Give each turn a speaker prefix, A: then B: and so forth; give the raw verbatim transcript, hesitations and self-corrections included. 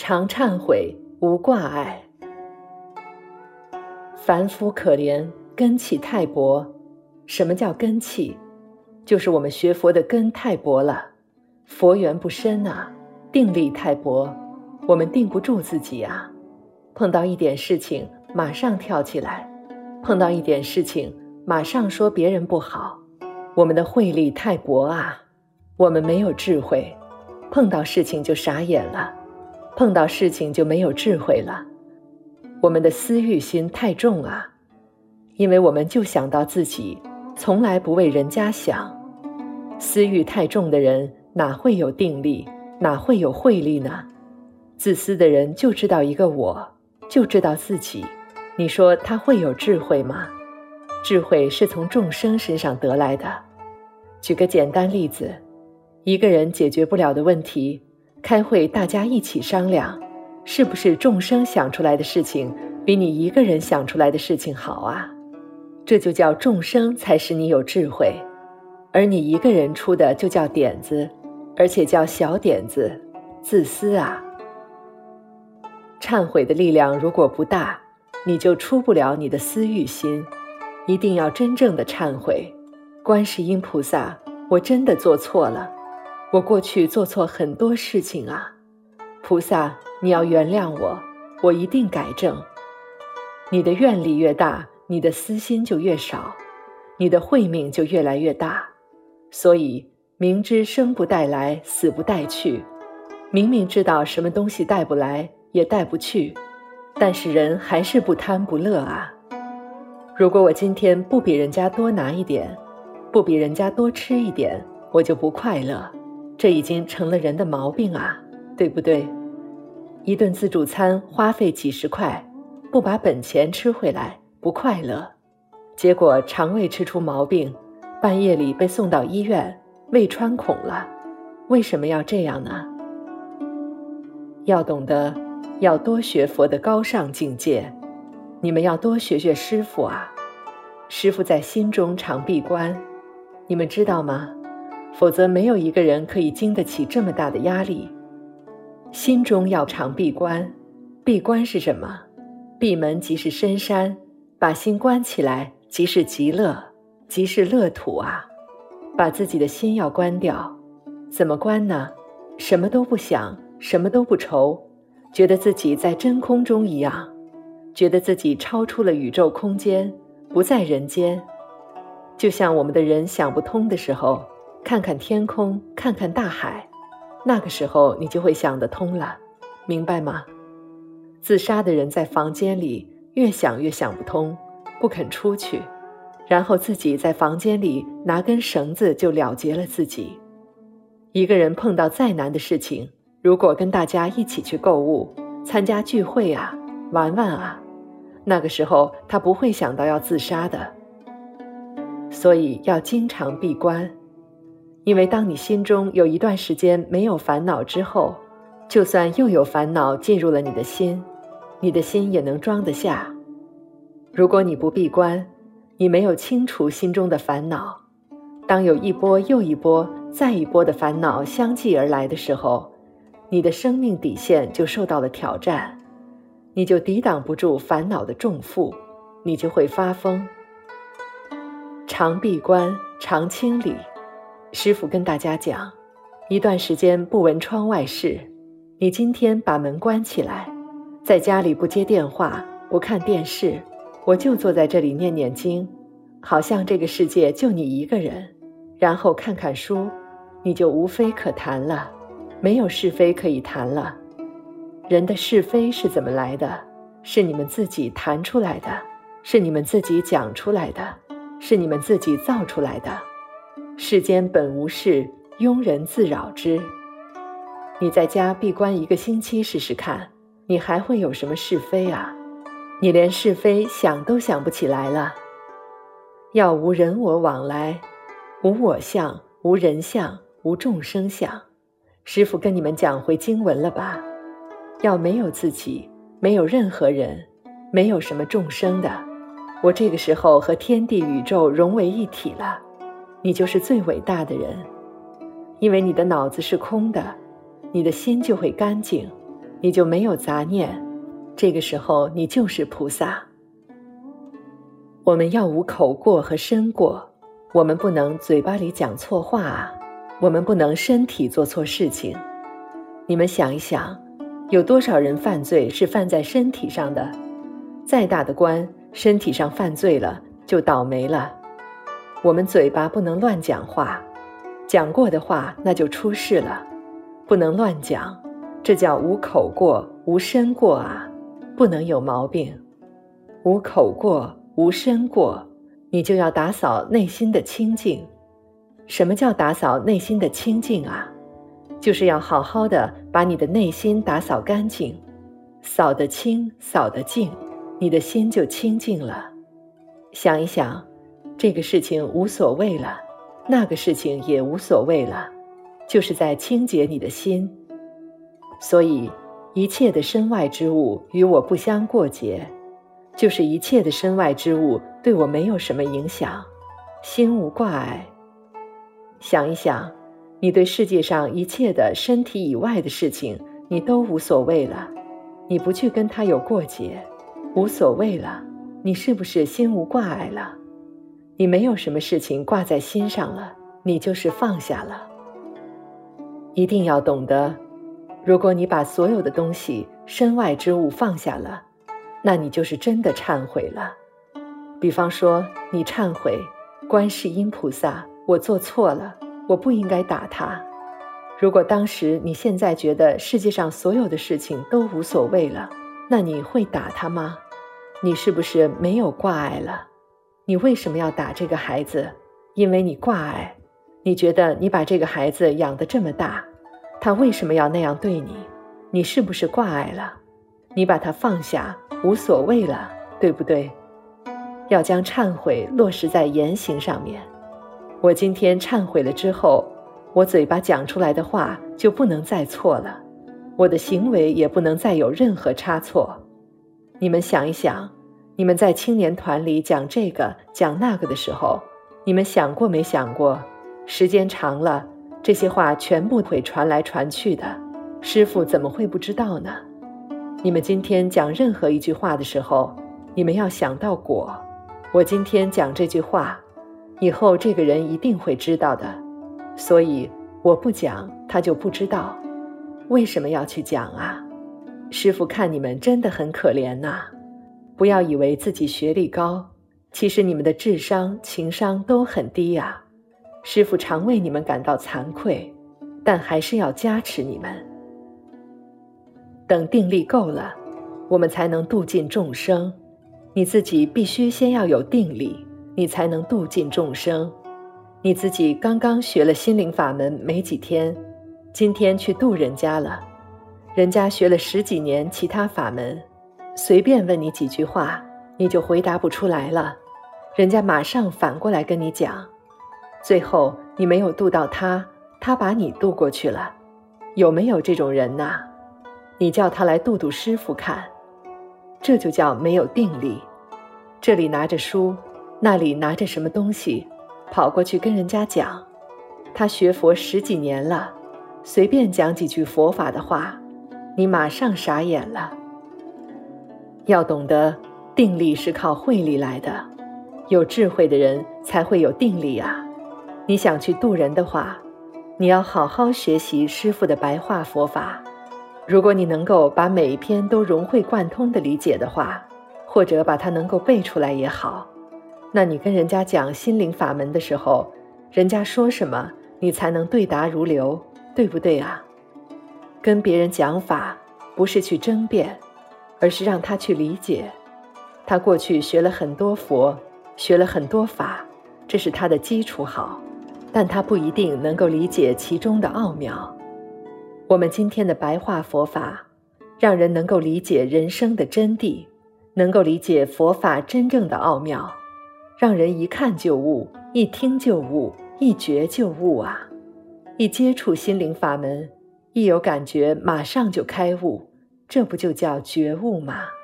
A: 常忏悔，无挂碍。凡夫可怜，根气太薄。什么叫根气？就是我们学佛的根太薄了，佛缘不深啊，定力太薄，我们定不住自己啊。碰到一点事情马上跳起来，碰到一点事情马上说别人不好，我们的慧力太薄啊，我们没有智慧，碰到事情就傻眼了，碰到事情就没有智慧了。我们的私欲心太重啊，因为我们就想到自己，从来不为人家想。私欲太重的人哪会有定力，哪会有慧力呢？自私的人就知道一个我，就知道自己，你说他会有智慧吗？智慧是从众生身上得来的。举个简单例子，一个人解决不了的问题，开会大家一起商量，是不是众生想出来的事情比你一个人想出来的事情好啊？这就叫众生才使你有智慧，而你一个人出的就叫点子，而且叫小点子，自私啊。忏悔的力量如果不大，你就出不了你的私欲心，一定要真正的忏悔。观世音菩萨，我真的做错了，我过去做错很多事情啊，菩萨，你要原谅我，我一定改正。你的愿力越大，你的私心就越少，你的慧命就越来越大。所以明知生不带来，死不带去，明明知道什么东西带不来也带不去，但是人还是不贪不乐啊。如果我今天不比人家多拿一点，不比人家多吃一点，我就不快乐，这已经成了人的毛病啊，对不对？一顿自助餐花费几十块，不把本钱吃回来，不快乐，结果肠胃吃出毛病，半夜里被送到医院，胃穿孔了。为什么要这样呢？要懂得，要多学佛的高尚境界，你们要多学学师父啊。师父在心中常闭关，你们知道吗？否则没有一个人可以经得起这么大的压力。心中要常闭关，闭关是什么？闭门即是深山，把心关起来即是极乐，即是乐土啊。把自己的心要关掉，怎么关呢？什么都不想，什么都不愁，觉得自己在真空中一样，觉得自己超出了宇宙空间，不在人间。就像我们的人想不通的时候，看看天空，看看大海，那个时候你就会想得通了，明白吗？自杀的人在房间里越想越想不通，不肯出去，然后自己在房间里拿根绳子就了结了自己。一个人碰到再难的事情，如果跟大家一起去购物，参加聚会啊，玩玩啊，那个时候他不会想到要自杀的。所以要经常闭关，因为当你心中有一段时间没有烦恼之后，就算又有烦恼进入了你的心，你的心也能装得下。如果你不闭关，你没有清除心中的烦恼，当有一波又一波再一波的烦恼相继而来的时候，你的生命底线就受到了挑战，你就抵挡不住烦恼的重负，你就会发疯。常闭关，常清理。师父跟大家讲，一段时间不闻窗外事，你今天把门关起来，在家里不接电话，不看电视，我就坐在这里念念经，好像这个世界就你一个人，然后看看书，你就无非可谈了，没有是非可以谈了。人的是非是怎么来的？是你们自己谈出来的，是你们自己讲出来的，是你们自己造出来的。世间本无事，庸人自扰之。你在家闭关一个星期试试看，你还会有什么是非啊？你连是非想都想不起来了。要无人我往来，无我相，无人相，无众生相。师父跟你们讲回经文了吧？要没有自己，没有任何人，没有什么众生的，我这个时候和天地宇宙融为一体了，你就是最伟大的人。因为你的脑子是空的，你的心就会干净， 你就没有杂念，这个时候你就是菩萨。我们要无口过和身过，我们不能嘴巴里讲错话啊，我们不能身体做错事情。你们想一想，有多少人犯罪是犯在身体上的？再大的官，身体上犯罪了就倒霉了。我们嘴巴不能乱讲话，讲过的话那就出事了，不能乱讲，这叫无口过无身过啊，不能有毛病。无口过无身过，你就要打扫内心的清净。什么叫打扫内心的清净啊？就是要好好的把你的内心打扫干净，扫得清，扫得净，你的心就清净了。想一想，这个事情无所谓了，那个事情也无所谓了，就是在清洁你的心。所以一切的身外之物与我不相过节，就是一切的身外之物对我没有什么影响，心无挂碍。想一想，你对世界上一切的身体以外的事情你都无所谓了，你不去跟它有过节，无所谓了，你是不是心无挂碍了？你没有什么事情挂在心上了，你就是放下了。一定要懂得，如果你把所有的东西身外之物放下了，那你就是真的忏悔了。比方说你忏悔，观世音菩萨，我做错了，我不应该打他。如果当时你现在觉得世界上所有的事情都无所谓了，那你会打他吗？你是不是没有挂碍了？你为什么要打这个孩子？因为你挂碍，你觉得你把这个孩子养得这么大，他为什么要那样对你？你是不是挂碍了？你把他放下，无所谓了，对不对？要将忏悔落实在言行上面。我今天忏悔了之后，我嘴巴讲出来的话就不能再错了，我的行为也不能再有任何差错。你们想一想，你们在青年团里讲这个讲那个的时候，你们想过没想过，时间长了，这些话全部会传来传去的，师父怎么会不知道呢？你们今天讲任何一句话的时候，你们要想到果。我今天讲这句话，以后这个人一定会知道的，所以我不讲，他就不知道。为什么要去讲啊？师父看你们真的很可怜呐、啊，不要以为自己学历高，其实你们的智商、情商都很低呀、啊。师父常为你们感到惭愧，但还是要加持你们。等定力够了，我们才能度尽众生。你自己必须先要有定力，你才能度尽众生。你自己刚刚学了心灵法门没几天，今天去度人家了，人家学了十几年其他法门，随便问你几句话，你就回答不出来了，人家马上反过来跟你讲，最后你没有度到他，他把你度过去了。有没有这种人呐？你叫他来度度师父看，这就叫没有定力。这里拿着书，那里拿着什么东西，跑过去跟人家讲，他学佛十几年了，随便讲几句佛法的话，你马上傻眼了。要懂得，定力是靠慧力来的，有智慧的人才会有定力啊。你想去度人的话，你要好好学习师父的白话佛法。如果你能够把每一篇都融会贯通的理解的话，或者把它能够背出来也好，那你跟人家讲心灵法门的时候，人家说什么你才能对答如流，对不对啊？跟别人讲法不是去争辩，而是让他去理解。他过去学了很多佛，学了很多法，这是他的基础好，但他不一定能够理解其中的奥妙。我们今天的白话佛法，让人能够理解人生的真谛，能够理解佛法真正的奥妙，让人一看就悟，一听就悟，一觉就悟啊！一接触心灵法门，一有感觉马上就开悟，这不就叫觉悟吗？